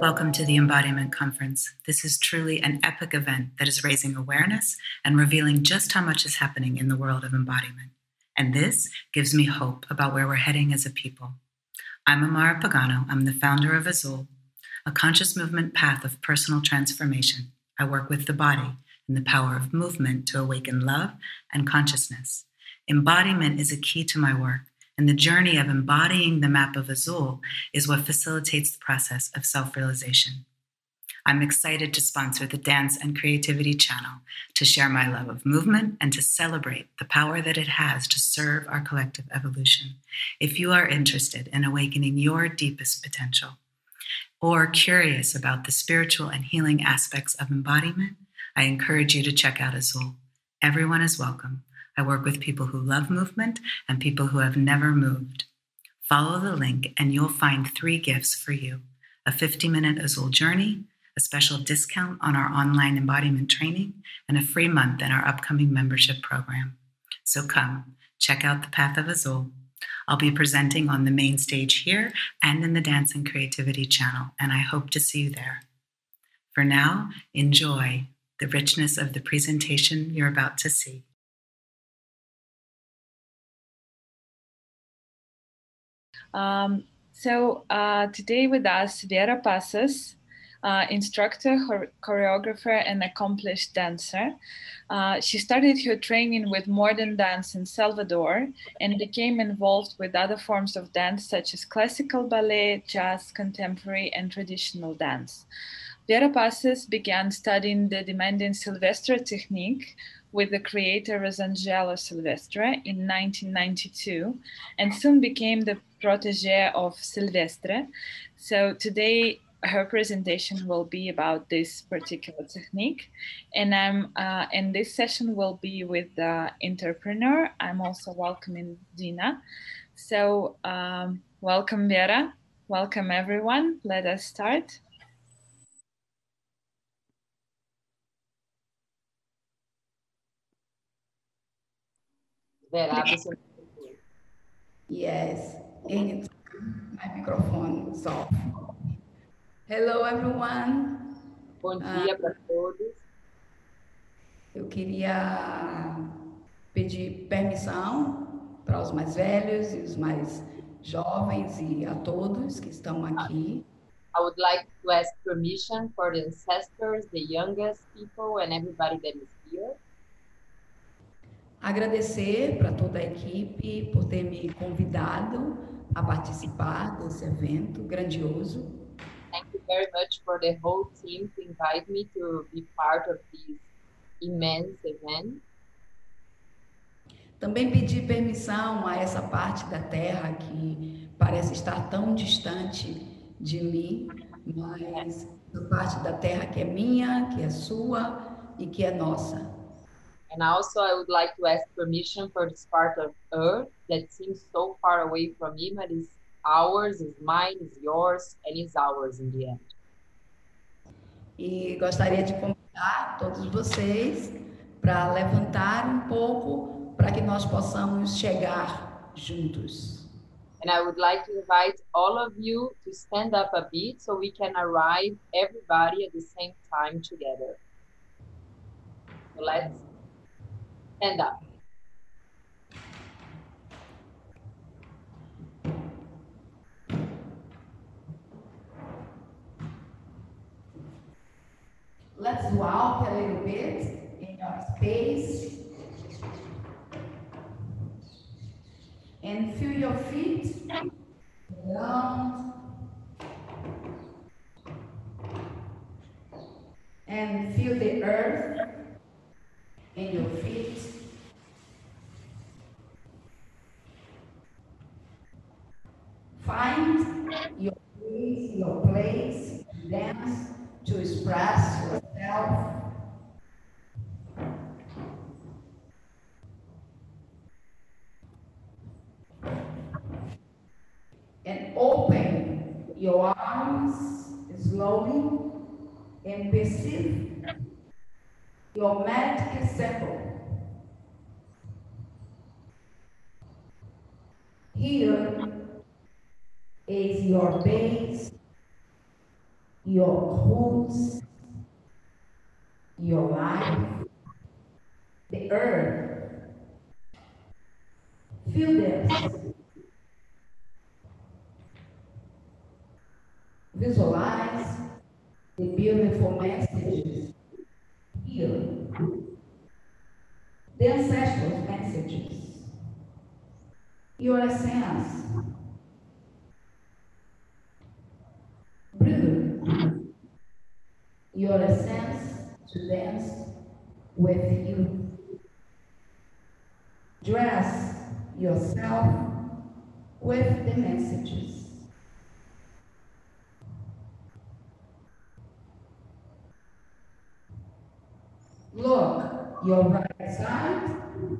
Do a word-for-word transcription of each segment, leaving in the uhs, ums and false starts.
Welcome to the Embodiment Conference. This is truly an epic event that is raising awareness and revealing just how much is happening in the world of embodiment. And this gives me hope about where we're heading as a people. I'm Amara Pagano. I'm the founder of Azul, a conscious movement path of personal transformation. I work with the body and the power of movement to awaken love and consciousness. Embodiment is a key to my work, and the journey of embodying the map of Azul is what facilitates the process of self-realization. I'm excited to sponsor the Dance and Creativity channel to share my love of movement and to celebrate the power that it has to serve our collective evolution. If you are interested in awakening your deepest potential or curious about the spiritual and healing aspects of embodiment, I encourage you to check out Azul. Everyone is welcome. I work with people who love movement and people who have never moved. Follow the link and you'll find three gifts for you: a fifty-minute Azul journey, a special discount on our online embodiment training, and a free month in our upcoming membership program. So come, check out the Path of Azul. I'll be presenting on the main stage here and in the Dance and Creativity channel, and I hope to see you there. For now, enjoy the richness of the presentation you're about to see. Um, so uh, today with us, Vera Passos, uh, instructor, chore- choreographer, and accomplished dancer. Uh, she started her training with modern dance in Salvador and became involved with other forms of dance such as classical ballet, jazz, contemporary, and traditional dance. Vera Passos began studying the demanding Silvestre technique with the creator Rosangelo Silvestre in nineteen ninety-two, and soon became the protege of Silvestre. So today her presentation will be about this particular technique, and I'm uh, and this session will be with the entrepreneur. I'm also welcoming Dina. So um, welcome Vera, welcome everyone. Let us start. Vera, yes, anytime. My microphone is off. Hello, everyone. Bom dia uh, para todos. Eu queria pedir permissão para os mais velhos e os mais jovens e a todos que estão aqui. I would like to ask permission for the ancestors, the youngest people, and everybody that is here. Agradecer para toda a equipe por ter me convidado a participar desse evento grandioso. Thank you very much for the whole team to invite me to be part of this immense event. Também pedir permissão a essa parte da Terra que parece estar tão distante de mim, mas a parte da Terra que é minha, que é sua e que é nossa. And also I would like to ask permission for this part of Earth that seems so far away from me, but is ours, is mine, is yours, and is ours in the end. E gostaria de convidar todos vocês para levantar um pouco para que nós possamos chegar juntos. And I would like to invite all of you to stand up a bit so we can arrive everybody at the same time together. So let's stand up. Let's walk a little bit in your space and feel your feet ground and feel the earth in your feet. Find your place, your place, dance to express yourself. And open your arms slowly and perceive your magic symbol. Here is your base your roots, your life, the earth. Feel this. Visualize the beautiful messages here. The ancestral messages. Your essence. Breathe your essence to dance with you. Dress yourself with the messages. Look your right side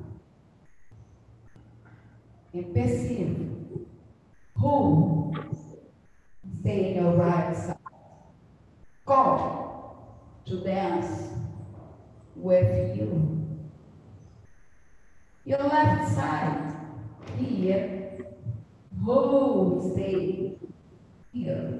and perceive who stay in your right side. Call to dance with you. Your left side here, who stay here.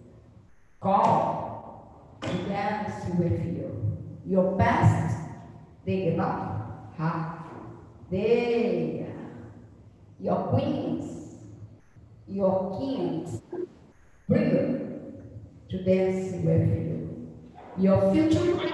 Call to dance with you. Your past, they give up. Ha. They, your queens, your kings, bring to dance with you. Your future,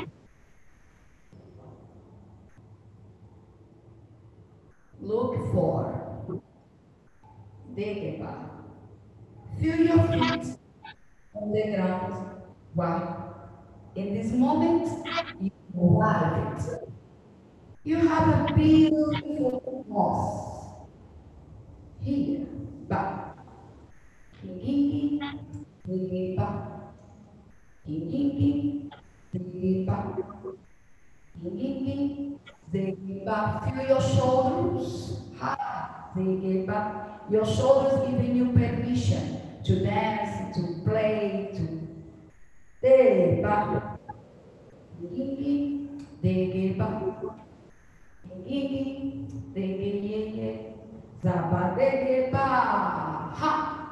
look for. They give up. Feel your feet on the ground. Wow. In this moment, you love it. You have a beautiful moss here, back. Kingi, kingi, back. Kingi, kingi, back. Kingi, kingi, back. Feel your shoulders. Ha, kingi, back. Your shoulders giving you permission to dance, to play, to They ba, gigi, they give up, gigi, they give ye, zaba, they give ha.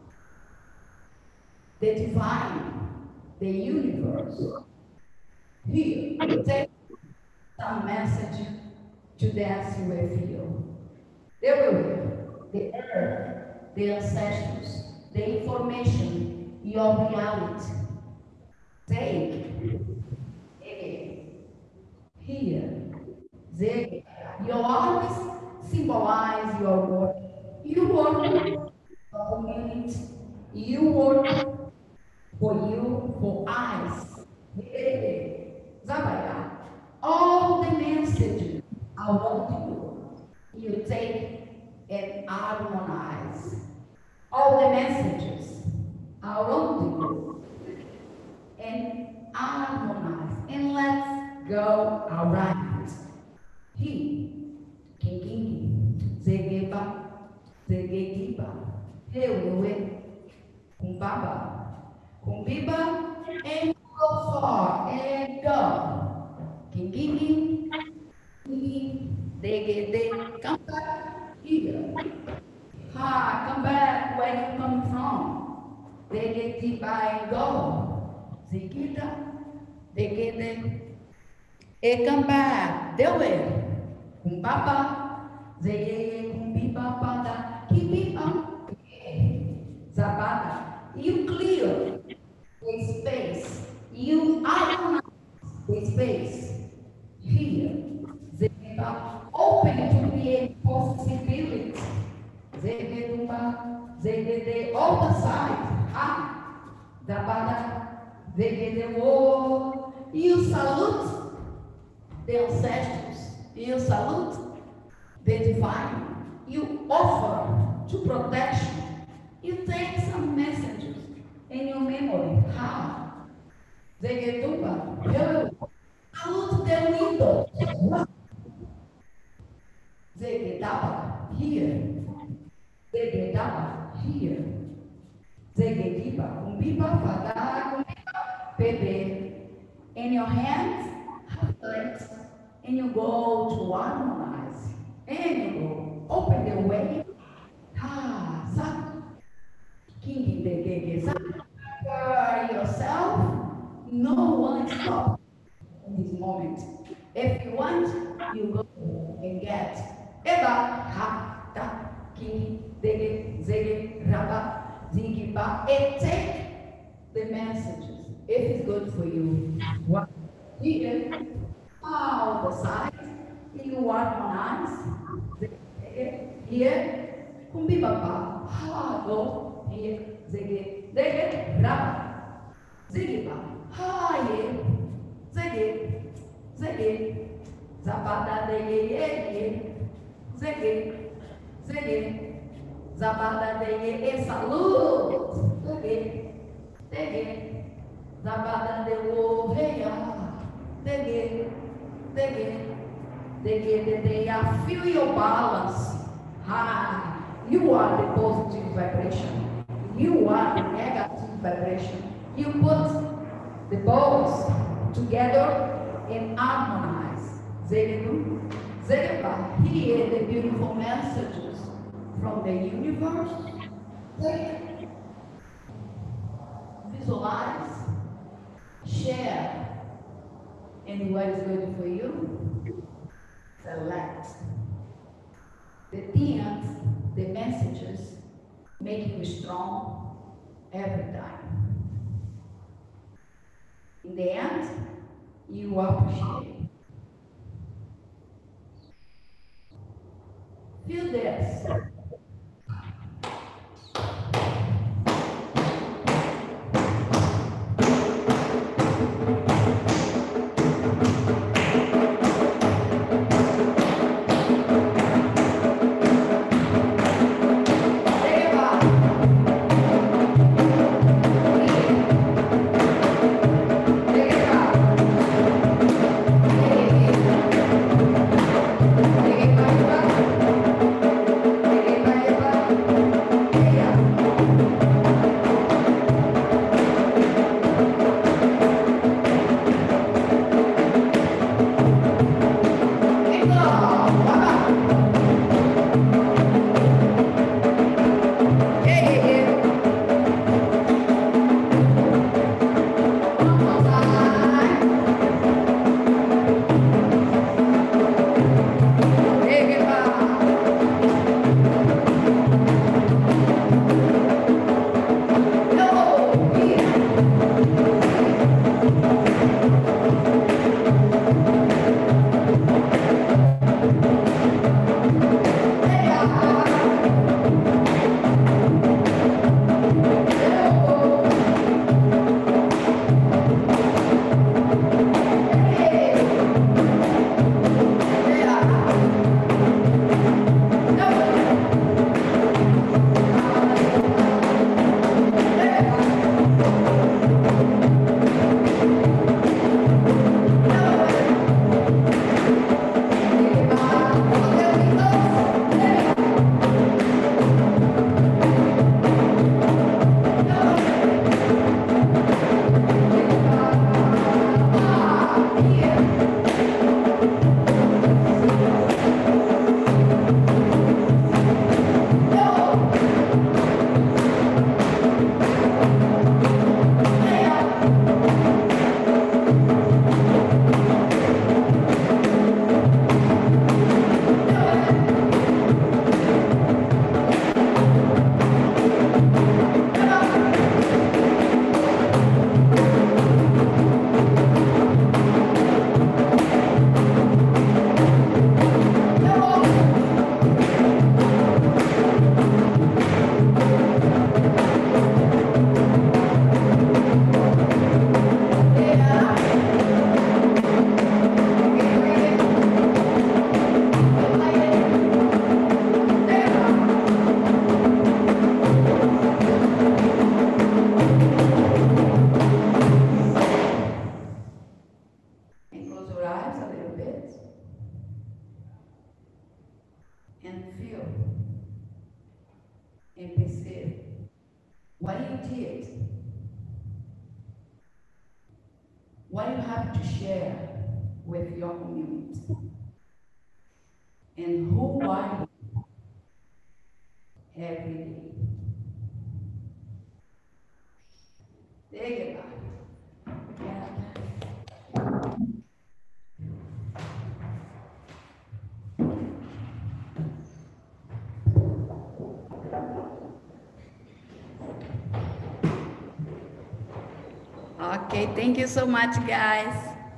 The divine, the universe. Here, take some message to dance with you. They will, the earth, the ancestors, the information, your reality. Take it here. They, your arms symbolize your work. You work for community. You work for you, for us. Zabaya. All the messages around you, you take and harmonize. All the messages around you. And harmonize and let's go around. He, Kingi, Zegeba, Zegegiba, Hewe, Kumbaba, Kumbiba, and go far and go. Kingi, Kingi, Degede, come back here. Ha, come back where you come from. Degediba and go. Zikita, Degede, Ekamba, Dewe, Kumbaba, Zeye, Kumbiba, Pada, Kibiba, Zabada. You clear the space, you harmonize the space. Here, Zeba, open to create possibilities. Zegedumba, Zegede, all the sides, ha, Zabada. You salute the ancestors, you salute the divine, you offer to protection, you take some messages in your memory. How? Zegetuba, salute the window. Zegedaba, here. Zegedaba, here. Zegediba, umbiba, fada, Bebe, in your hands, legs, and you go to harmonize, and you go open the way. Ha, sa, king, the yourself. want to stop in this moment. If you want, you go and get Eba, Ha, Ta, Ki, Dege, Zege, Raba, Zigi, Ba, and take the messages. If it's good for you, what here, all the sides, you harmonize. Here, kumbi baba, ha, go, here, zege, zege, raba, zigi ba, ha, ye, zege, zege, zabada, dege, ye, ye, zege, zege, zabada, dege, e, salute, zege, zege, zabada, de, wo, hey, ya, zege, zege, zege, zege, I feel your balance. Ah, you are the positive vibration. You are the negative vibration. You put the balls together and harmonize. Zeribu, Zeriba, hear the beautiful messages from the universe. Visualize, share, and what is good for you, select. The themes, the messages, make you strong every time. In the end, you appreciate. Feel this. what you did, what you have to share with your community, and who are you every day. Take it back. Yeah. Okay, thank you so much, guys.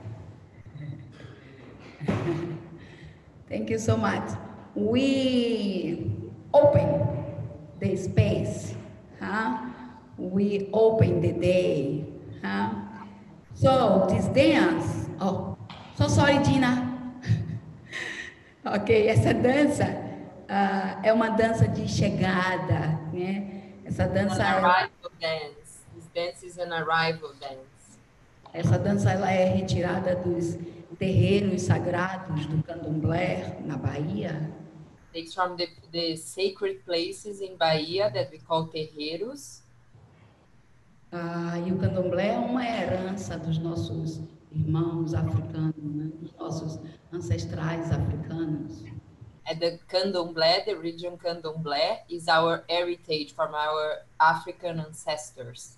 Thank you so much. We open the space, huh? We open the day, huh? So this dance, oh, so sorry, Gina. Ok, essa dança uh, é uma dança de chegada, né? Essa dança An é... arrival dance. This dance is an arrival dance. Essa dança ela é retirada dos terreiros sagrados do Candomblé na Bahia. It's from the, the sacred places in Bahia that we call terreiros. Ah, e o Candomblé é uma herança dos nossos irmãos africanos, né? Dos nossos ancestrais africanos. And the Candomblé, the region Candomblé, is our heritage from our African ancestors.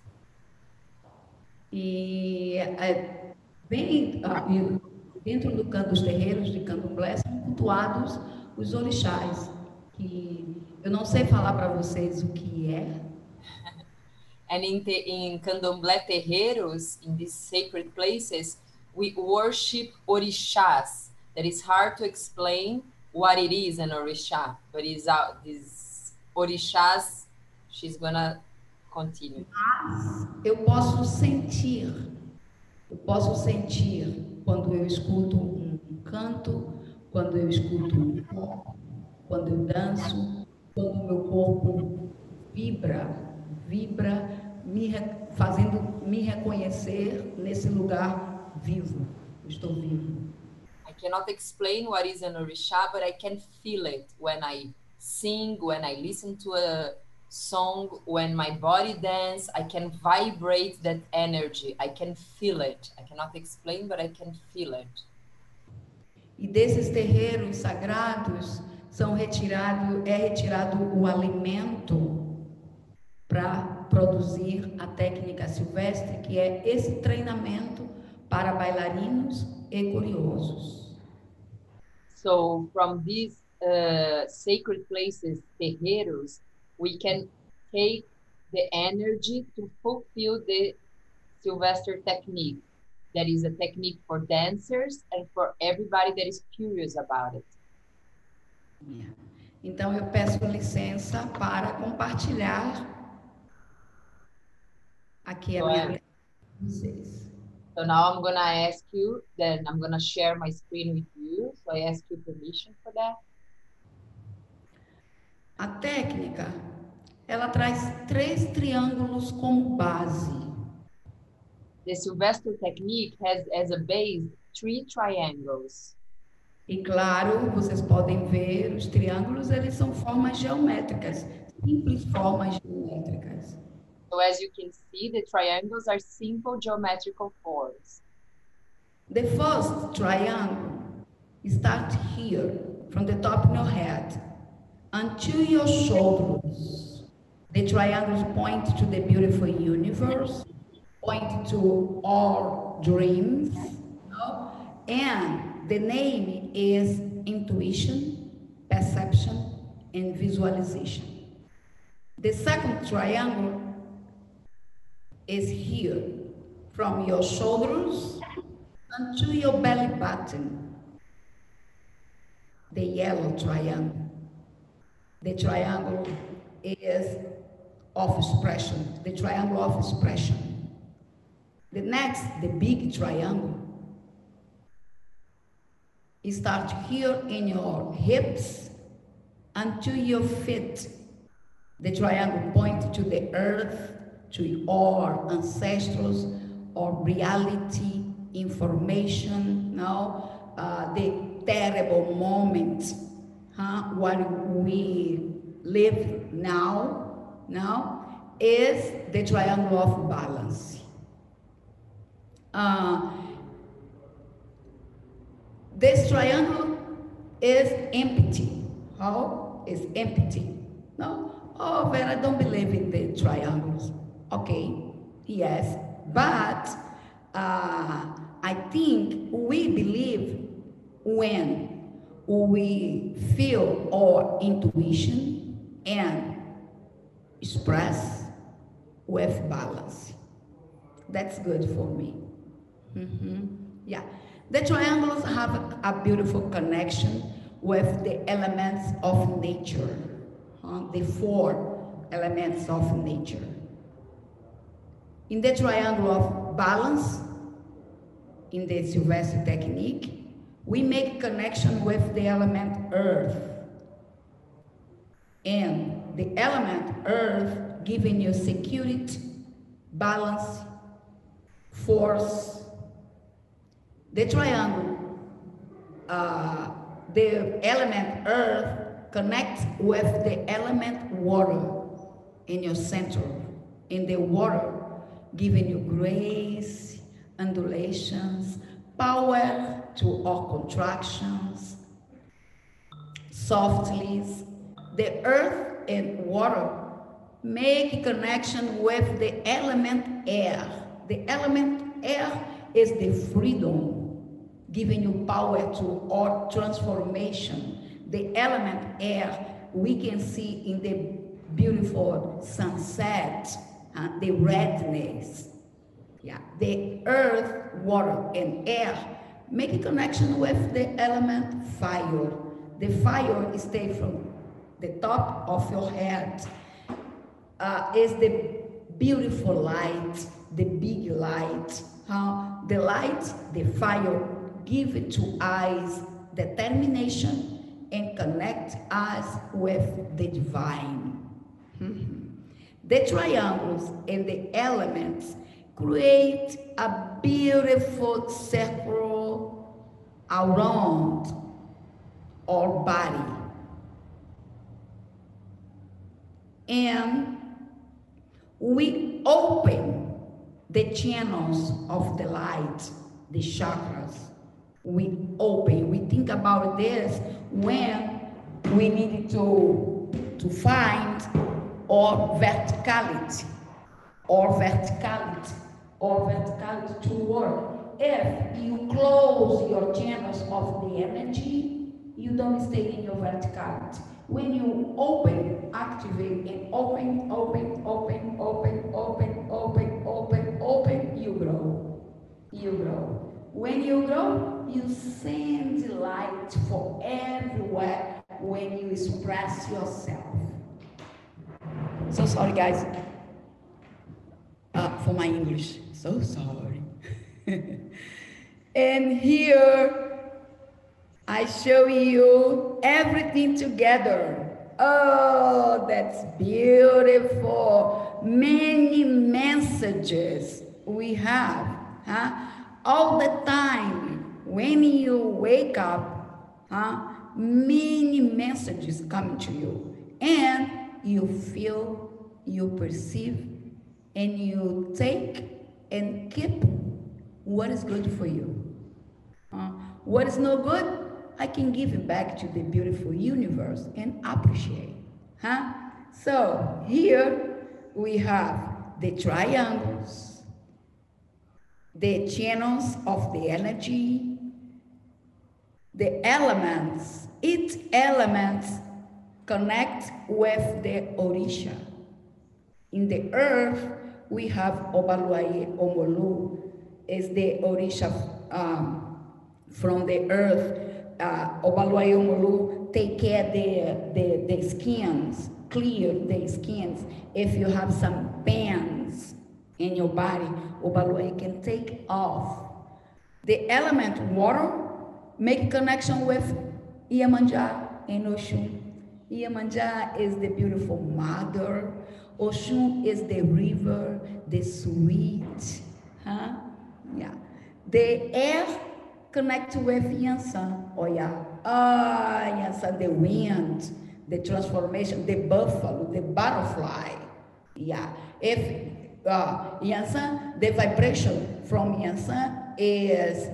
E é, bem ah, dentro do, dos terreiros de Candomblé são cultuados os orixás, que eu não sei falar para vocês o que é. And in, te, in Candomblé terreiros, in these sacred places, we worship orixás. That is hard to explain what it is an orixá, but is uh, these orixás, she's gonna continue. Mas eu posso sentir, eu posso sentir quando eu escuto um canto, quando eu escuto um corpo, quando eu danço, quando o meu corpo vibra, vibra, me, fazendo me reconhecer nesse lugar vivo. Eu estou vivo. I cannot explain what is an orixá, but I can feel it when I sing, when I listen to a song, when my body dance, I can vibrate that energy. I can feel it. I cannot explain, but I can feel it. E desses terreiros sagrados são retirado, é retirado o alimento para produzir a técnica silvestre, que é esse treinamento para bailarinos e curiosos. So from these uh, sacred places, terreiros, we can take the energy to fulfill the Sylvester technique. That is a technique for dancers and for everybody that is curious about it. Yeah. Então eu peço licença para compartilhar aqui a minha com vocês. So now I'm going to ask you, then I'm going to share my screen with you. So I ask you permission for that. A técnica, ela traz três triângulos como base. The Sylvester technique has as a base three triangles. E claro, vocês podem ver, os triângulos, eles são formas geométricas, simples formas geométricas. So as you can see, the triangles are simple geometrical forms. The first triangle starts here, from the top of your head, until your shoulders. The triangles point to the beautiful universe, point to our dreams, no? And the name is intuition, perception, and visualization. The second triangle is here, from your shoulders unto your belly button. The yellow triangle. The triangle is of expression, the triangle of expression. The next, the big triangle, it starts here in your hips unto your feet. The triangle points to the earth, to our ancestors, or reality, information, now, uh, the terrible moment, huh, what we live now, now, is the triangle of balance. Uh, this triangle is empty. How? It's empty. No? Oh, but I don't believe in the triangles. Okay, yes, but uh, I think we believe when we feel our intuition and express with balance. that's good for me. Mm-hmm. Yeah. The triangles have a, a beautiful connection with the elements of nature, uh, the four elements of nature. In the triangle of balance, in the Sylvester technique, we make connection with the element earth. And the element earth giving you security, balance, force. The triangle, uh, the element earth connects with the element water in your center. In the water, giving you grace, undulations, power to all contractions, softly. The earth and water make a connection with the element air. The element air is the freedom, giving you power to all transformation. The element air we can see in the beautiful sunset, uh, the redness. Yeah, the earth, water, and air make a connection with the element fire. The fire is taken from the top of your head. Uh, is the beautiful light, the big light. Uh, the light, the fire, give it to us determination and connect us with the divine. Mm-hmm. The triangles and the elements create a beautiful circle around our body. And we open the channels of the light, the chakras. We open, we think about this when we need to, to find our verticality, or verticality, or verticality to work. If you close your channels of the energy, you don't stay in your verticality. When you open, activate, and open, open, open, open, open, open, open, open, you grow. You grow. When you grow, you send light for everywhere when you express yourself. So sorry, guys, uh, for my English. So sorry. And here, I show you everything together. Oh, that's beautiful. Many messages we have, huh? All the time. When you wake up, huh? Many messages come to you. And you feel, you perceive, and you take and keep what is good for you. Uh, what is no good, I can give it back to the beautiful universe and appreciate. Huh? So here we have the triangles, the channels of the energy, the elements. Each element connects with the Orisha. In the earth, we have Obaluaye Omolu, is the Orisha um, from the earth. Uh, Obaluaye Omolu take care the, the, the skins, clear the skins. If you have some pains in your body, Obaluaye can take off. The element water make connection with Iemanjá and Oshun. Iemanjá is the beautiful mother. Oshun is the river, the sweet. Huh? Yeah. The air connect with Yansan. Oh yeah. Ah, Yansan, the wind, the transformation, the buffalo, the butterfly. Yeah. If uh, Yansan, the vibration from Yansan is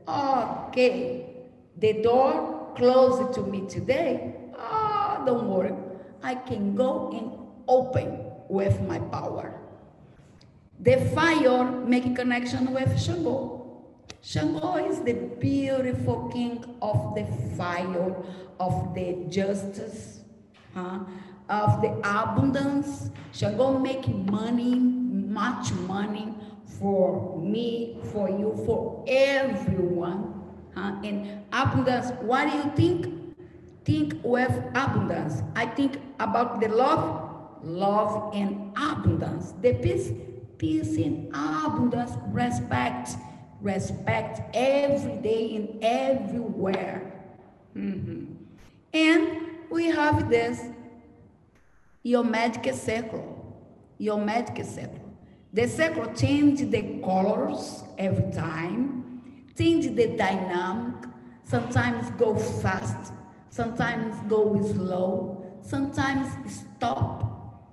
okay. The door closed to me today. Ah, oh, don't worry. I can go and open with my power. The fire make a connection with Shango. Shango is the beautiful king of the fire, of the justice, huh? Of the abundance. Shango make money, much money for me, for you, for everyone. Huh? And abundance, what do you think? Think with abundance. I think about the love, love and abundance. The peace, peace in abundance, respect, respect every day and everywhere. Mm-hmm. And we have this, your magic circle, your magic circle. The circle changes the colors every time, change the dynamic, sometimes go fast, sometimes go slow, sometimes stop,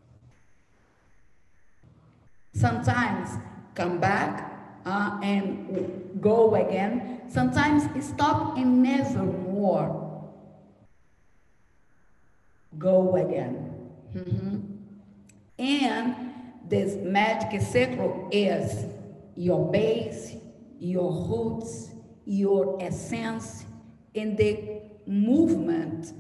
sometimes come back uh, and go again, sometimes stop and never more go again. Mm-hmm. And this magic circle is your base, your roots, your essence, and the movement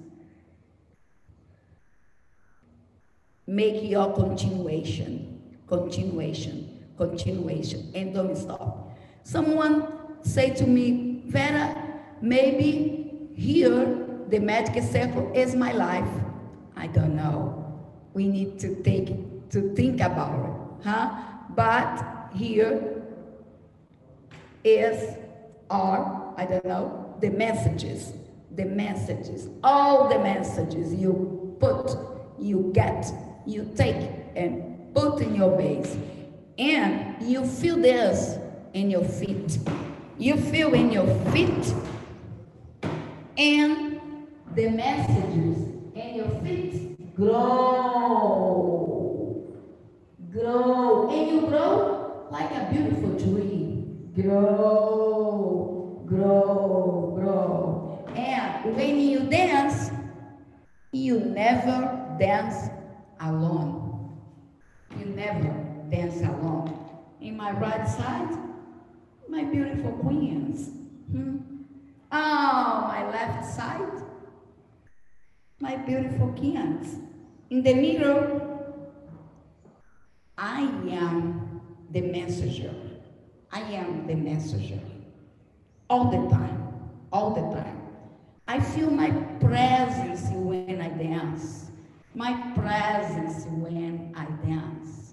make your continuation, continuation, continuation, and don't stop. Someone say to me, Vera, maybe here the magic circle is my life. I don't know. We need to take to think about it, huh? But here is are, I don't know, the messages, the messages, all the messages you put, you get, you take and put in your base. And you feel this in your feet. You feel in your feet and the messages in your feet grow, grow, and you grow like a beautiful tree. Grow, grow, grow. And when you dance, you never dance alone. You never dance alone. In my right side, my beautiful queens. Hmm? Oh, my left side, my beautiful kings. In the middle, I am the messenger. I am the messenger. All the time, all the time. I feel my presence when I dance. My presence when I dance.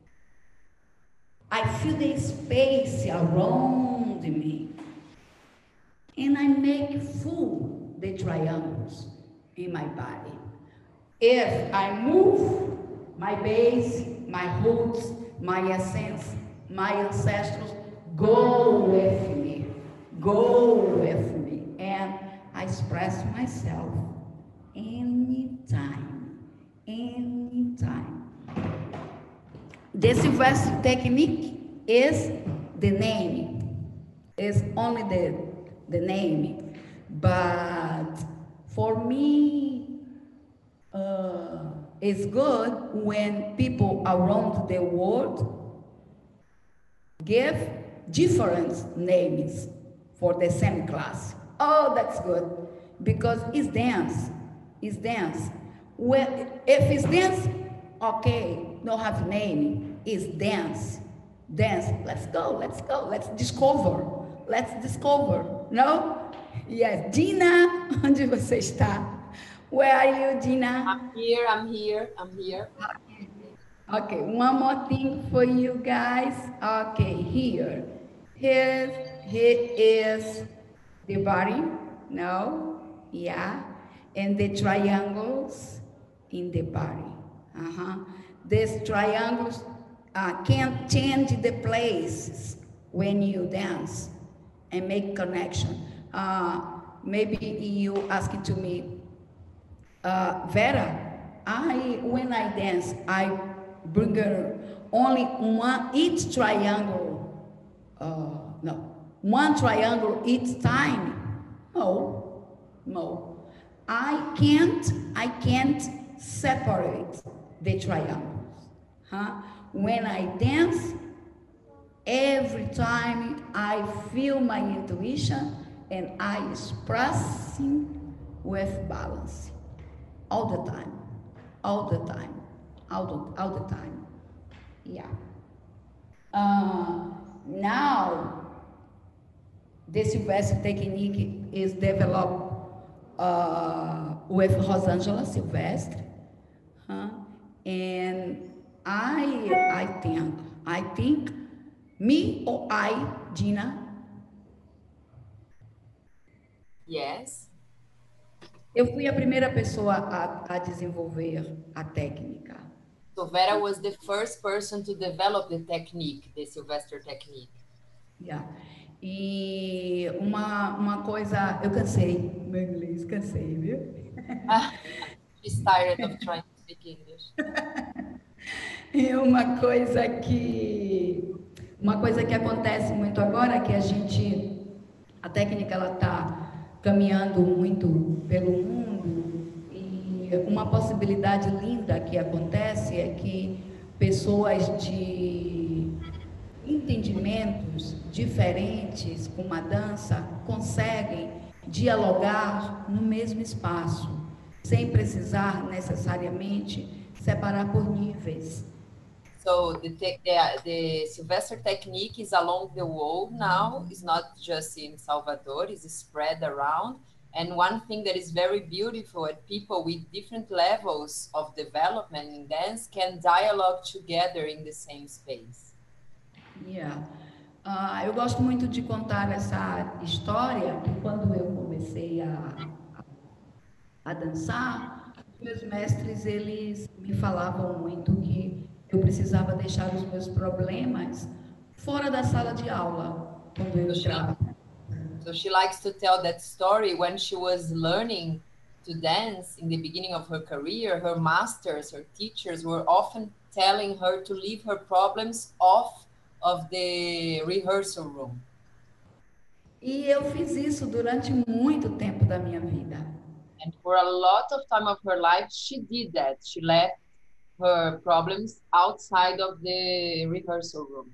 I feel the space around me. And I make full the triangles in my body. If I move, my base, my roots, my essence, my ancestors go with me, go with me, and I express myself anytime, anytime. The Sylvester technique is the name, is only the, the name, but for me, uh, it's good when people around the world give different names for the same class. Oh, that's good, because it's dance, it's dance. Well, if it's dance, okay, don't have name, it's dance, dance. Let's go, let's go, let's discover, let's discover, no? Yes, Dina, onde você está? Where are you, Dina? I'm here, I'm here, I'm here. Okay, one more thing for you guys. Okay, here. Here, here is the body. No, yeah. And the triangles in the body. Uh-huh. These triangles uh, can change the place when you dance and make connection. Uh, maybe you asking to me, uh, Vera, I when I dance, I bring only one each triangle. Uh, no, one triangle each time. No, no. I can't. I can't separate the triangles. Huh? When I dance, every time I feel my intuition and I expressing with balance. All the time, all the time, all the, all the time, yeah. Uh, now, the Silvestre technique is developed uh, with Rosângela Silvestre, huh? And I, I think, I think, me or I, Gina? Yes. Eu fui a primeira pessoa a, a desenvolver a técnica. So Vera was the first person to develop the technique, the Silvestre technique. Yeah. E uma, uma coisa, eu cansei, meu inglês, cansei, viu? She's tired of trying to speak English. E uma coisa que uma coisa que acontece muito agora é que a gente, a técnica ela está caminhando muito pelo mundo e uma possibilidade linda que acontece é que pessoas de entendimentos diferentes com uma dança conseguem dialogar no mesmo espaço, sem precisar necessariamente separar por níveis. So the, te the, the Silvestre technique is along the world now. It's not just in Salvador, it's spread around. And one thing that is very beautiful is people with different levels of development in dance can dialogue together in the same space. Yeah. Uh, eu gosto muito de contar essa história, que quando eu comecei a, a, a dançar, meus mestres, eles me falavam muito que eu precisava deixar os meus problemas fora da sala de aula, quando eu entrava. So she likes to tell that story. When she was learning to dance in the beginning of her career, her masters, her teachers were often telling her to leave her problems off of the rehearsal room. E eu fiz isso durante muito tempo da minha vida. And for a lot of time of her life, she did that. She left her problems outside of the rehearsal room.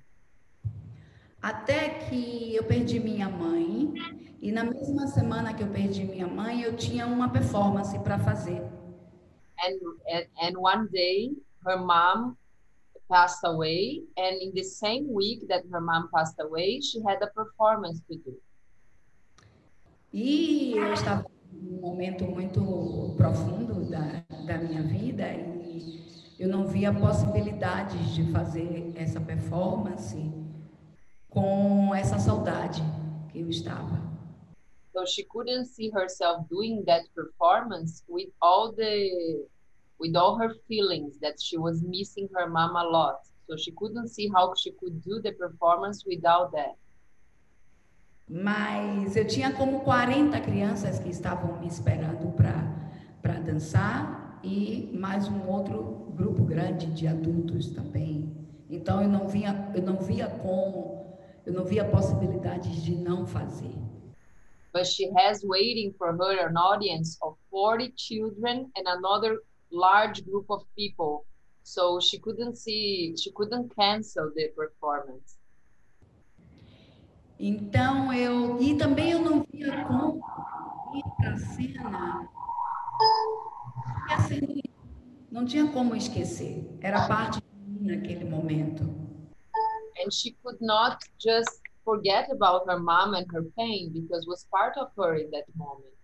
Até que eu perdi minha mãe, e na mesma semana que eu perdi minha mãe, eu tinha uma performance para fazer. And, and, and one day, her mom passed away, and in the same week that her mom passed away, she had a performance to do. E eu estava num momento muito profundo da, da minha vida, e eu não via possibilidades de fazer essa performance com essa saudade que eu estava. So she couldn't see herself doing that performance with all the, with all her feelings that she was missing her mom a lot. So she couldn't see how she could do the performance without that. Mas eu tinha como quarenta crianças que estavam me esperando para para dançar e mais um outro grupo grande de adultos também. Então eu não via eu não via como eu não via possibilidades de não fazer. But she has waiting for her an audience of forty children and another large group of people. So she couldn't see, she couldn't cancel the performance. Então eu e também eu não via como ir para a cena. E assim, não tinha como esquecer. Era parte de mim naquele momento. And she could not just forget about her mom and her pain because it was part of her in that moment.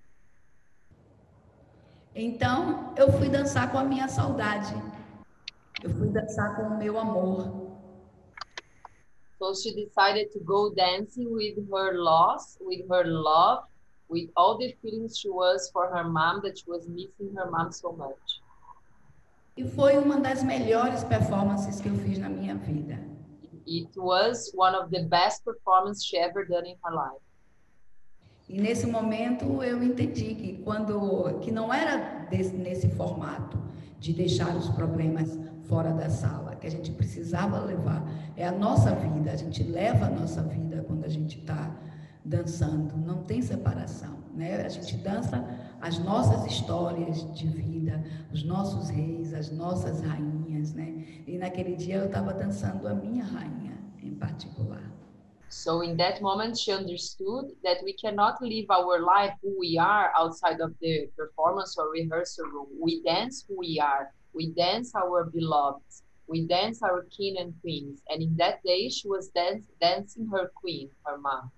Então, eu fui dançar com a minha saudade. Eu fui dançar com o meu amor. So she decided to go dancing with her loss, with her love, with all the feelings she was for her mom, that she was missing her mom so much. E foi uma das melhores performances que eu fiz na minha vida. It was one of the best performances she ever done in her life. E nesse momento eu entendi que quando que não era desse, nesse formato de deixar os problemas fora da sala, que a gente precisava levar. É a nossa vida, a gente leva a nossa vida quando a gente está dançando, não tem separação, né? A gente dança as nossas histórias de vida, os nossos reis, as nossas rainhas, né? E naquele dia eu estava dançando a minha rainha em particular. So in that moment, she understood that we cannot live our life who we are outside of the performance or rehearsal room. We dance who we are. We dance our beloved. we dance our king and queens. And in that day, she was dance, dancing her queen, her mom.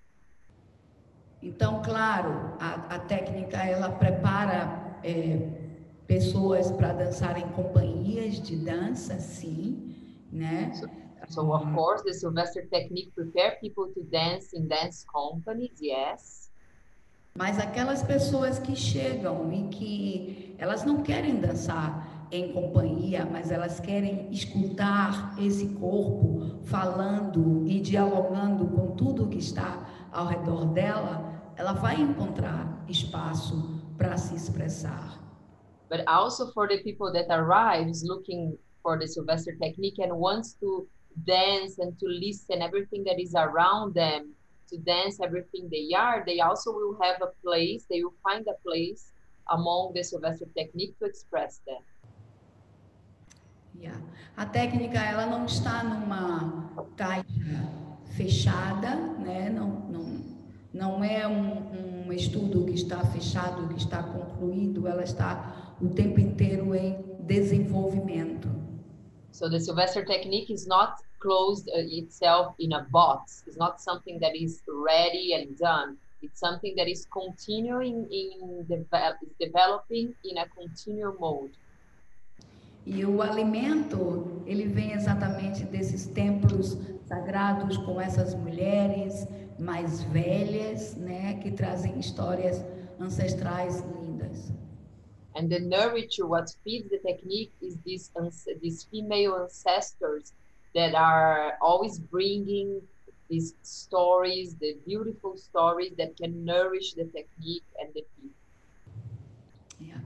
Então, claro, a, a técnica, ela prepara é, pessoas para dançar em companhias de dança, sim, né? So, so of course, the Sylvester technique prepare people to dance in dance companies, yes. Mas aquelas pessoas que chegam e que elas não querem dançar em companhia, mas elas querem escutar esse corpo falando e dialogando com tudo que está ao redor dela, ela vai encontrar espaço para se expressar. But also for the people that arrives looking for the Sylvester technique and wants to dance and to listen everything that is around them, to dance everything they are, they also will have a place, they will find a place among the Sylvester technique to express them. Yeah. A técnica, ela não está numa caixa fechada, né? Não, não, não é um, um estudo que está fechado, que está concluído, ela está o tempo inteiro em desenvolvimento. So the Sylvester technique is not closed uh, itself in a box. It's not something that is ready and done. It's something that is continuing in develop, is developing in a continual mode. E o alimento, ele vem exatamente desses templos sagrados com essas mulheres mais velhas, né, que trazem histórias ancestrais lindas. And the nurture, what feeds the technique, is these, these female ancestors that are always bringing these stories, the beautiful stories that can nourish the technique and the people. Yeah.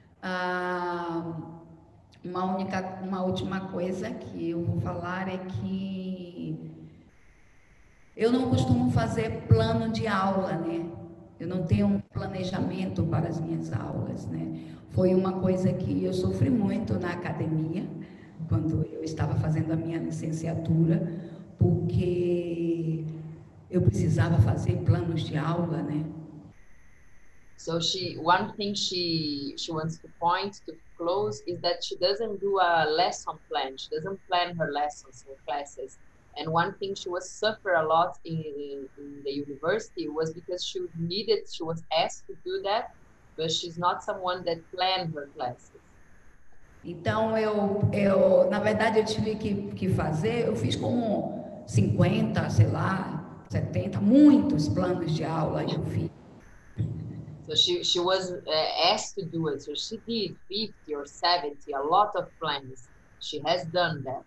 Uh, uma única, uma última coisa que eu vou falar é que eu não costumo fazer plano de aula, né? Eu não tenho um planejamento para as minhas aulas, né? Foi uma coisa que eu sofri muito na academia, quando eu estava fazendo a minha licenciatura, porque eu precisava fazer planos de aula, né? So she, one thing she she wants to point to close is that she doesn't do a lesson plan. She doesn't plan her lessons, her classes. And one thing she was suffer a lot in, in the university was because she needed, she was asked to do that, but she's not someone that planned her classes. Então, eu, eu na verdade, eu tive que, que fazer, eu fiz como cinquenta, sei lá, setenta, muitos planos de aula eu fiz. So she, she was uh, asked to do it. So she did fifty or seventy, a lot of plans. She has done that.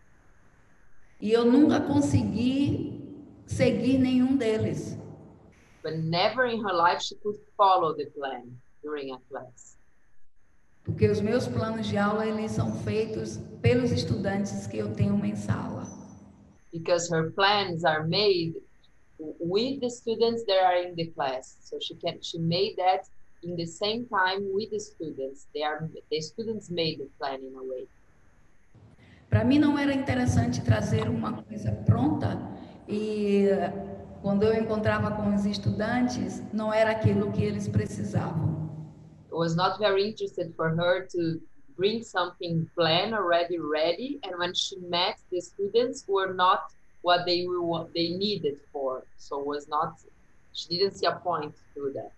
E eu nunca consegui seguir nenhum deles. But never in her life she could follow the plan during a class. Porque os meus planos de aula, eles são feitos pelos estudantes que eu tenho em sala. Because her plans are made with the students that are in the class. So she can, she made that in the same time with the students. They are, the students made the plan in a way. Para mim não era interessante trazer uma coisa pronta e quando eu encontrava com os estudantes, não era aquilo que eles precisavam. It was not very interested for her to bring something planned already ready, and when she met the students were not what they were what they needed for. So was not, she didn't see a point to do that.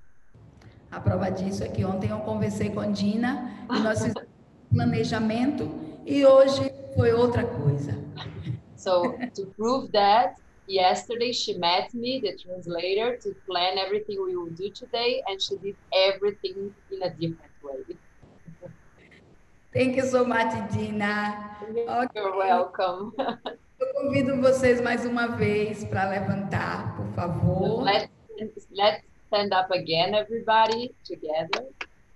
A prova disso é que ontem eu conversei com a Dina e nós fizemos planejamento e hoje foi outra coisa. So to prove that, yesterday she met me, the translator, to plan everything we will do today, and she did everything in a different way. Thank you so much, Dina. Okay. You're welcome. Eu convido vocês mais uma vez para levantar, por favor. Let's, let's stand up again, everybody, together.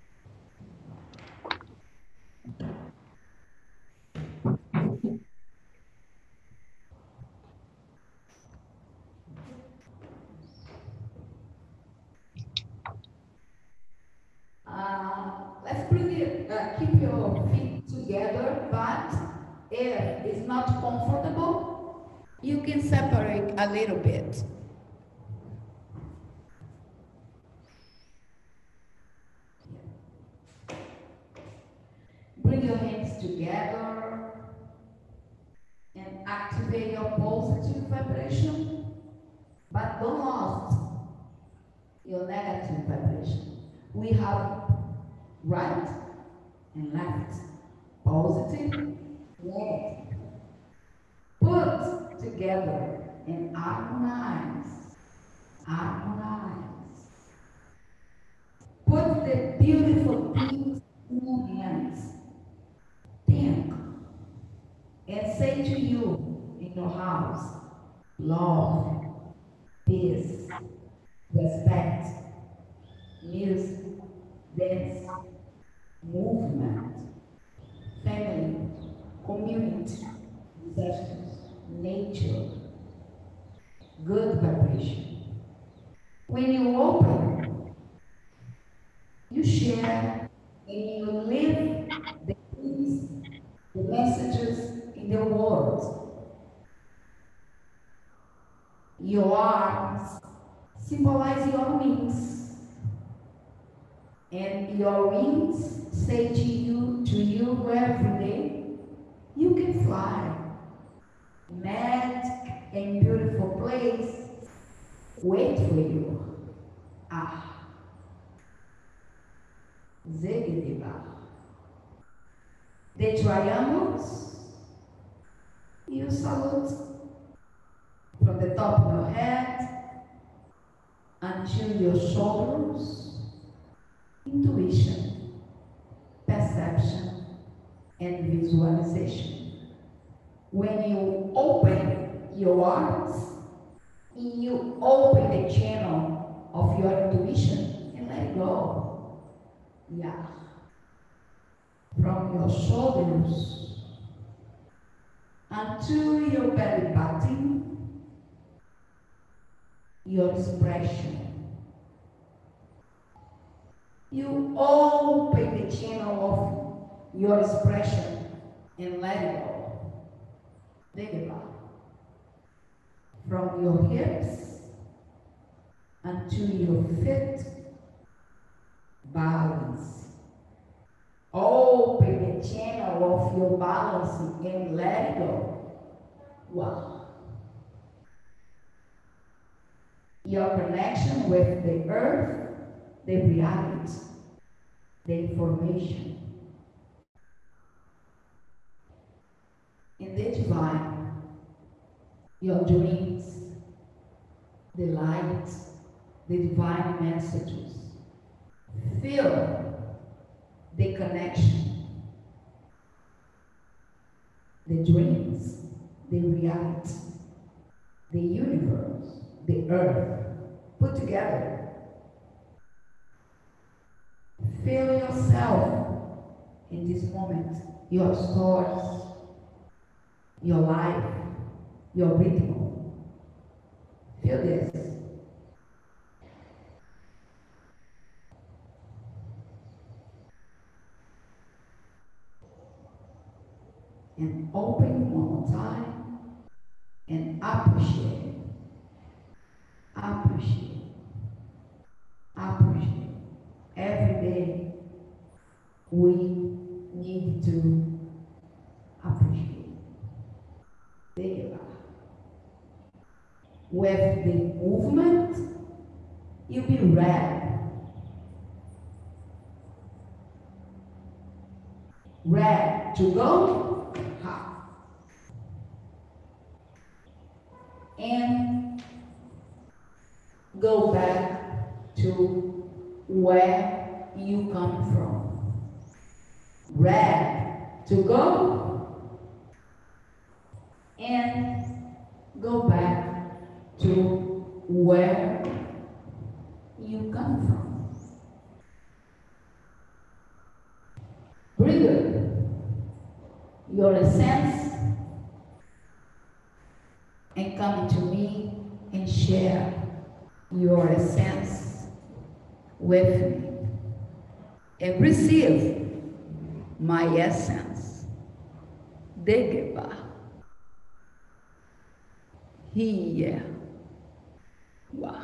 Uh, let's bring it, uh, keep your feet together, but if it's not comfortable, you can separate a little bit. Bring your hands together. vibration, but don't lose your negative vibration. We have right and left, positive, negative. Put together and harmonize, harmonize. Put the beautiful things in your hands. Think and say to you in your house, love, peace, respect, music, dance, movement, family, community, ancestors, nature, good vibration. When you open, you share and you live the things, the messages in the world. Your arms symbolize your wings, and your wings say to you, to you every day, you can fly. Magic and beautiful place wait for you. Ah. Zegediba. The triangles, you salute from the top of your head until your shoulders, intuition, perception, and visualization. When you open your arms, you open the channel of your intuition and let it go. Yeah. From your shoulders until your belly button, your expression. You open the channel of your expression and let it go. Think about it. From your hips until your feet, balance. Open the channel of your balance and let it go. Wow. Your connection with the earth, the reality, the information. In the divine, your dreams, the light, the divine messages. Feel the connection, the dreams, the reality, the universe, the earth, put together. Feel yourself in this moment, your stories, your life, your rhythm. Feel this. And open one more time and appreciate, appreciate, appreciate. Every day we need to appreciate. Think about it. With the movement, you'll be ready. Ready to go. And go back to where you come from. Ready to go and go back to where you come from. Breathe your essence and come to me and share your essence with me and receive my essence. Degeba. Here. Wow.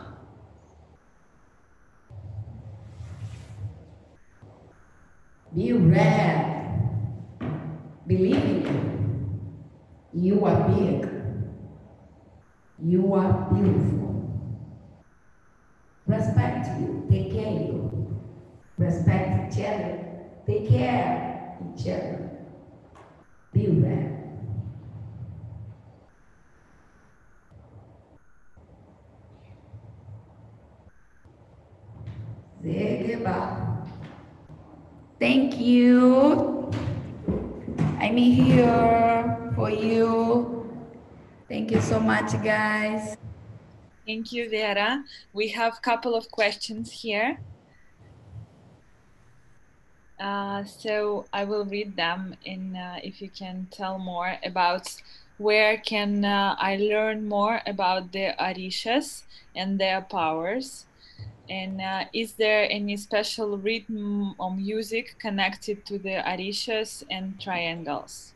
Be ready. Believe in you. You are big. You are beautiful. Respect you. Take care of you. Respect each other. Take care of each other. Be well. Thank you. I'm here for you. Thank you so much, guys. Thank you, Vera. We have a couple of questions here. Uh, so I will read them, and uh, if you can tell more about where can uh, I learn more about the Orishas and their powers. And uh, is there any special rhythm or music connected to the Orishas and triangles?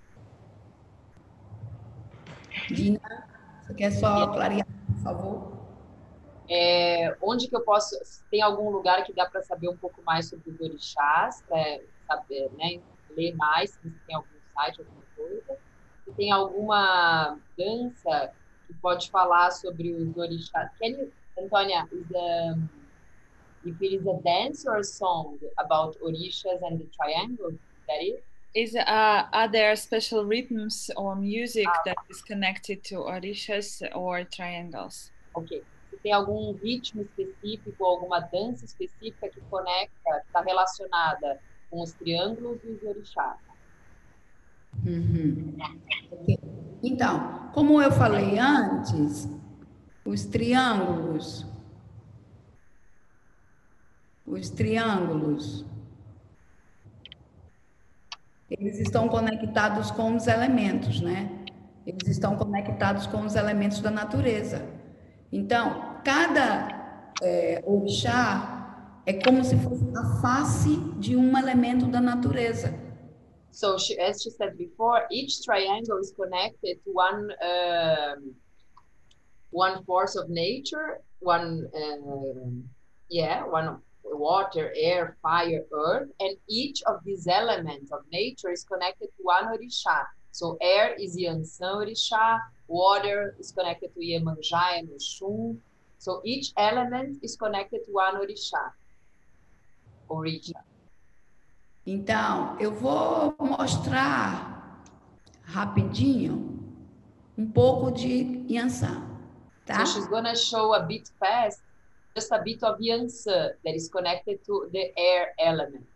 Dina, você quer só clarear, por favor? É, onde que eu posso... Tem algum lugar que dá para saber um pouco mais sobre os orixás, para saber, né, ler mais, se você tem algum site, alguma coisa? Se tem alguma dança que pode falar sobre os orixás? Can you, Antônia, is a, if it is a dance or a song about orishas and the triangle, is that it? Is, uh, are there special rhythms or music ah. that is connected to orishas or triangles? Ok. Se tem algum ritmo específico, alguma dança específica que conecta, que está relacionada com os triângulos e os orixás. Uhum. Okay. Então, como eu falei antes, os triângulos, os triângulos, eles estão conectados com os elementos, né? Eles estão conectados com os elementos da natureza. Então, cada é, orixá é como se fosse a face de um elemento da natureza. So, she, as she said before, each triangle is connected to one um, one force of nature, one uh, yeah, one water, air, fire, earth, and each of these elements of nature is connected to one orixá. So, air is Yansan orixá, water is connected to Iemanjá and Oxum. So each element is connected to one orixá. Orixá. Então, eu vou mostrar rapidinho um pouco de Yansan, tá? So she's gonna show a bit fast, just a bit of Yansan that is connected to the air element.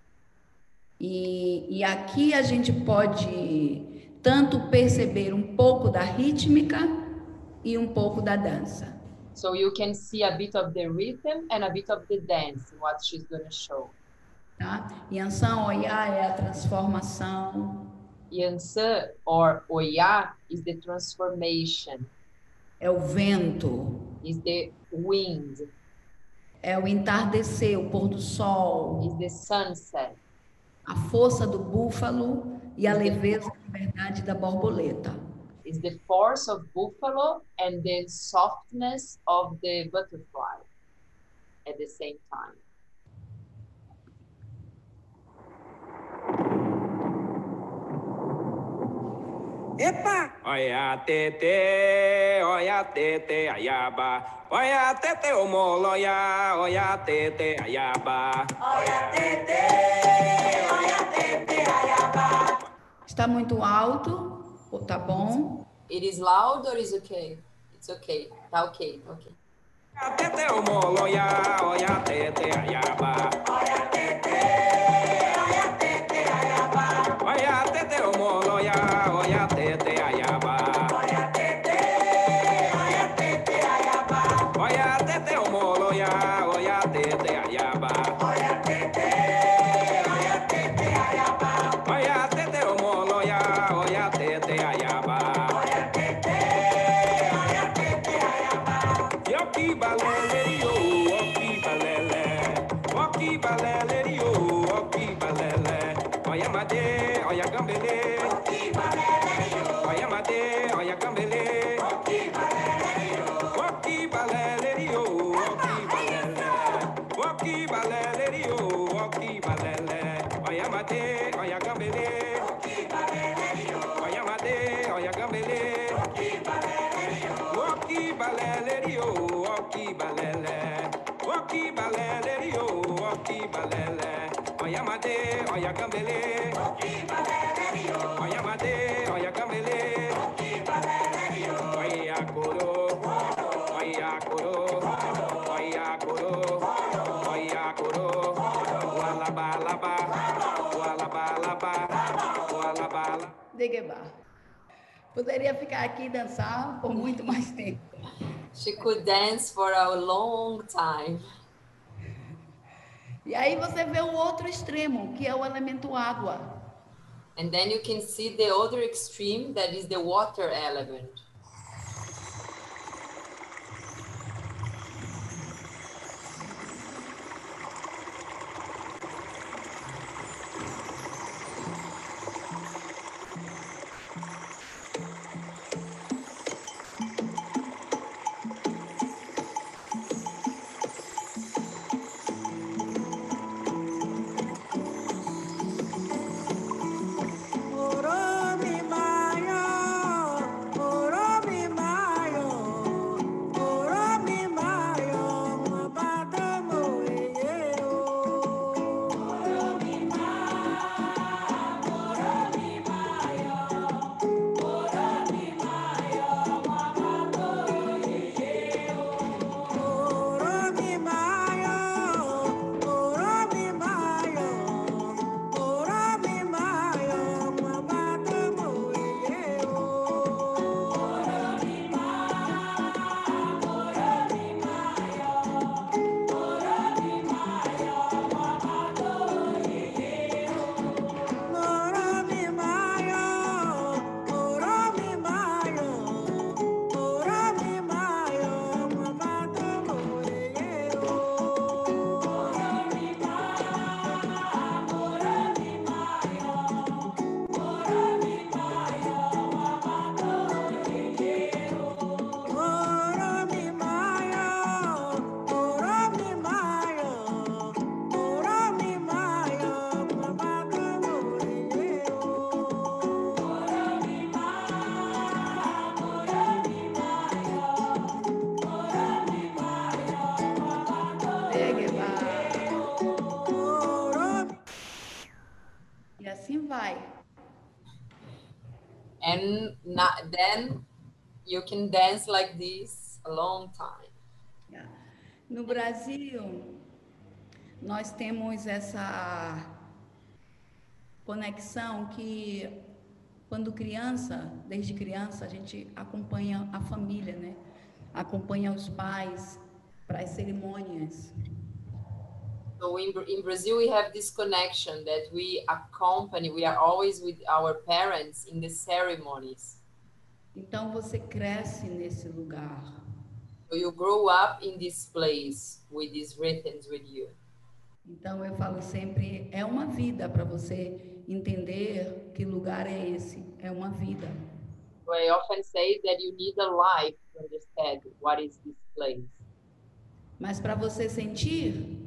E, e aqui a gente pode tanto perceber um pouco da rítmica e um pouco da dança. So you can see a bit of the rhythm and a bit of the dance in what she's going to show. Tá? Yansan Oya é a transformação. Yansan or Oya is the transformation. É o vento. Is the wind. É o entardecer, o pôr do sol. Is the sunset. A força do búfalo e a leveza e liberdade da borboleta. Is the force of buffalo and the softness of the butterfly at the same time. Epa! Olha tete, olha tete, ayaba. Olha tete, omoloya, olha tete, ayaba. Olha tete, olha tete, ayaba. Está muito alto ou tá bom? It is loud or is okay? It's okay. Tá ok, tá ok. Olha tete, omoloya, olha tete, ayaba. Olha tete, olha tete, ayaba. Olha tete, omoloya, olha tete, ayaba. Olha tete, olha tete, ayaba. Olha tete, omoloya, olha tete, ayaba. Olha tete, olha tete, ayaba. Olha tete, omoloya, olha tete, ayaba. Olha tete, olha tete, ayaba. Yoki balelerio, oki balele. Oki balelerio, oki balele. Olha made, olha gambele. Oki balelerio. Olha made, olha gambele. Oki balelerio. Oki balelerio, oki balele. Oki balelerio, oki balele. Olha made, olha gambele. Oki balelerio. Olha made, olha gambele. Oki balelerio. Oki balele yo, oki balele. Oya mate, oya kambele. Oki balele yo. Oya mate, oya kambele. Oki balele yo. Oya koro, oya koro, oya koro, oya koro. Wala bala ba, wala bala ba, wala bala. Degeba. Poderia ficar aqui e dançar por muito mais tempo. She could dance for a long time. E aí você vê o outro extremo, que é o elemento água. And then you can see the other extreme, that is the water element. E assim vai. And not, then you can dance like this a long time. Yeah. No Brasil, nós temos essa conexão que, quando criança, desde criança, a gente acompanha a família, né? Acompanha os pais para as cerimônias. So in, in Brazil, we have this connection that we accompany, we are always with our parents in the ceremonies. Então você cresce nesse lugar. So you grow up in this place with these rhythms with you. Então eu falo sempre, é uma vida para você entender que lugar é esse, é uma vida. So I often say that you need a life to understand what is this place. Mas para você sentir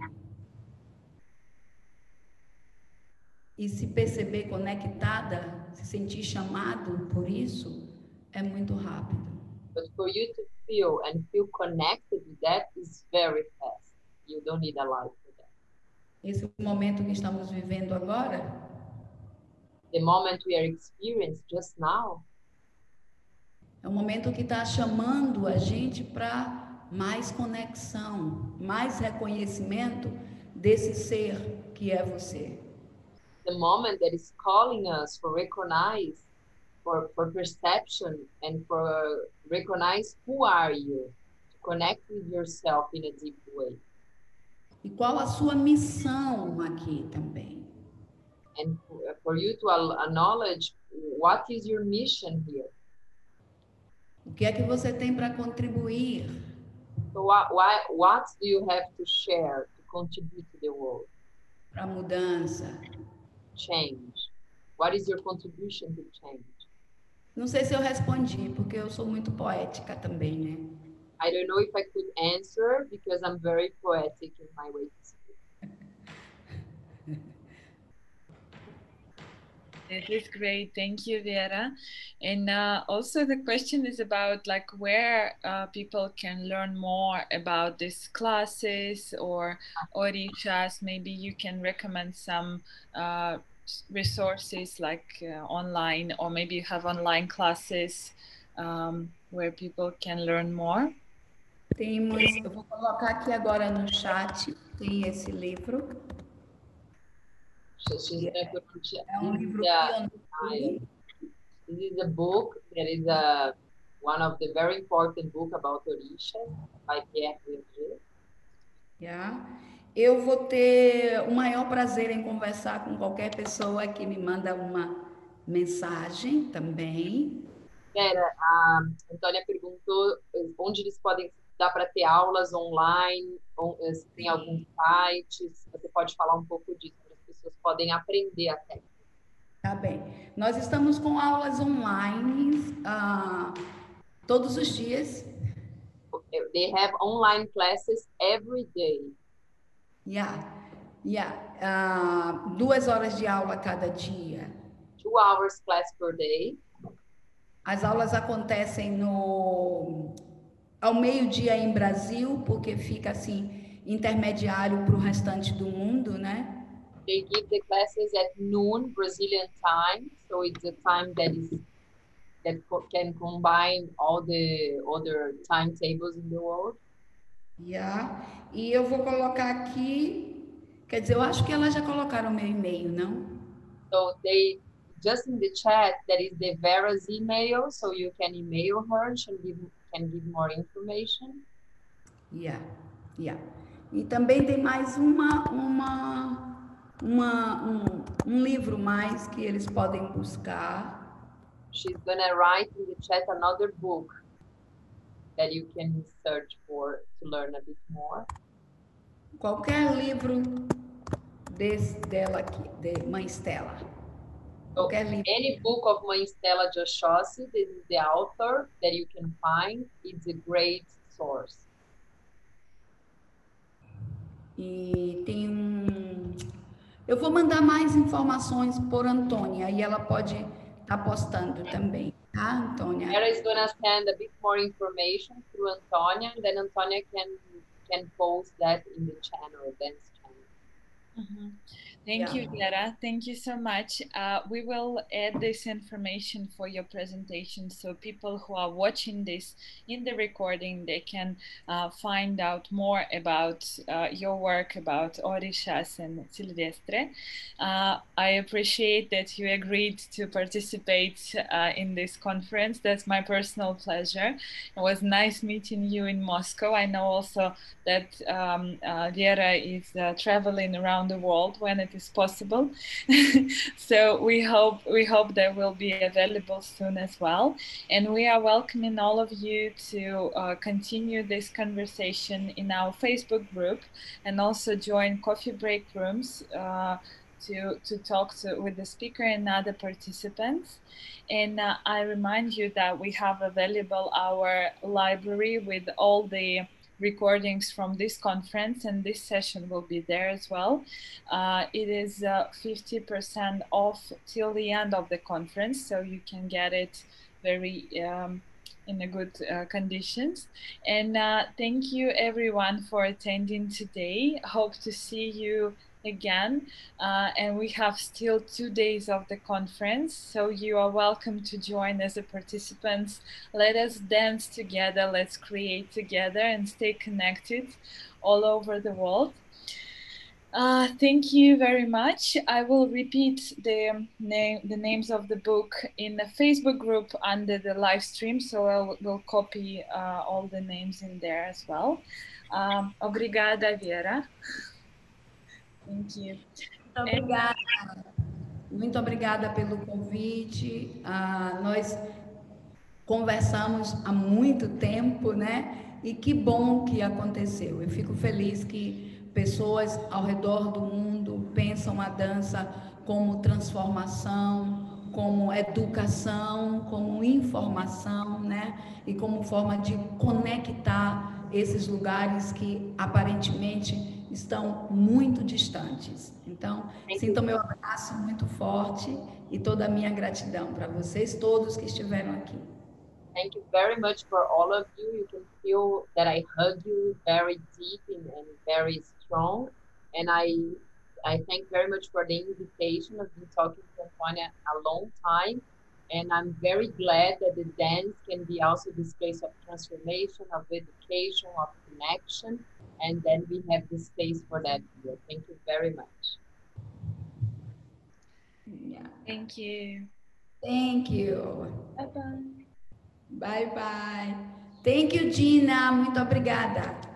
e se perceber conectada, se sentir chamado por isso, é muito rápido. But for you to feel and feel connected with that is very fast. You don't need a life for that. Esse momento que estamos vivendo agora, The moment we are experiencing just now, é um momento que está chamando a gente para mais conexão, mais reconhecimento desse ser que é você. the moment that is calling us for recognize, for, for perception and for recognize who are you, to connect with yourself in a deep way. E qual a sua missão aqui também? And for, for you to acknowledge what is your mission here. O que é que você tem para contribuir? So what, why, what do you have to share, to contribute to the world? Para a mudança. Change. What is your contribution to change? Não sei se eu respondi, porque eu sou muito poética também, né? I don't know if I could answer because I'm very poetic in my way to speak. It is great. Thank you, Vera. And uh, also the question is about like where uh, people can learn more about these classes or orishas. Maybe you can recommend some uh, resources like uh, online, or maybe you have online classes um, where people can learn more. Temos, eu vou colocar aqui agora no chat, tem esse livro. É um livro This is a book that is a, one of the very important book about Orisha by Pierre Verger. Yeah. Eu vou ter o maior prazer em conversar com qualquer pessoa que me manda uma mensagem também. Vera, a Antônia perguntou onde eles podem, dá para ter aulas online, se tem algum site, se você pode falar um pouco disso, para as pessoas podem aprender a técnica. Tá bem. Nós estamos com aulas online uh, todos os dias. They have online classes every day. Yeah, yeah. Uh, duas horas de aula cada dia. Two hours class per day. As aulas acontecem no ao meio-dia em Brasil, porque fica assim intermediário para o restante do mundo, né? They give the classes at noon Brazilian time, so it's a time that is that can combine all the other timetables in the world. Yeah. E eu vou colocar aqui, quer dizer, eu acho que elas já colocaram meu e-mail, não? So they just in the chat that is the Vera's email, so you can email her, she give, can give more information. Yeah, yeah. E também tem mais uma uma uma um, um livro mais que eles podem buscar. She's gonna write in the chat another book that you can search for to learn a bit more. Qualquer livro desse dela aqui, de Mãe Stella. So any book of Mãe Stella de Oxóssi, this is the author that you can find. It's a great source. E tem um... Eu vou mandar mais informações por Antônia e ela pode estar tá postando também, tá, Antônia? Vera is going to send a bit more information through Antônia, and then Antônia can can post that in the channel, dance channel. Mm-hmm. Thank yeah. you, Vera. Thank you so much. Uh, we will add this information for your presentation, so people who are watching this in the recording, they can uh, find out more about uh, your work, about Orishas and Silvestre. Uh, I appreciate that you agreed to participate uh, in this conference. That's my personal pleasure. It was nice meeting you in Moscow. I know also that um, uh, Vera is uh, traveling around the world when it is possible. So we hope we hope they will be available soon as well. And we are welcoming all of you to uh, continue this conversation in our Facebook group, and also join coffee break rooms uh, to to talk to, with the speaker and other participants. And uh, I remind you that we have available our library with all the recordings from this conference, and this session will be there as well. Uh, it is uh, fifty percent off till the end of the conference, so you can get it very um, in a good uh, conditions. And uh, thank you everyone for attending today. Hope to see you again, uh, and we have still two days of the conference, so you are welcome to join as a participants. Let us dance together, let's create together, and stay connected all over the world. Uh, thank you very much. I will repeat the name, the names of the book in the Facebook group under the live stream, so I will copy uh, all the names in there as well. Um, obrigada, Vera. Thank you. Muito obrigada. Muito obrigada pelo convite. Ah, nós conversamos há muito tempo, né? E que bom que aconteceu. Eu fico feliz que pessoas ao redor do mundo pensam a dança como transformação, como educação, como informação, né? E como forma de conectar esses lugares que aparentemente estão muito distantes. Então, sintam meu abraço muito forte e toda a minha gratidão para vocês todos que estiveram aqui. Thank you very much for all of you. You can feel that I hug you very deep and, and very strong. And I I thank very much for the invitation. I've been talking to Antônia a long time. And I'm very glad that the dance can be also this place of transformation, of education, of connection. And then we have the space for that here. Thank you very much. Yeah. Thank you. Thank you. Bye-bye. Bye bye. Thank you, Gina. Muito obrigada.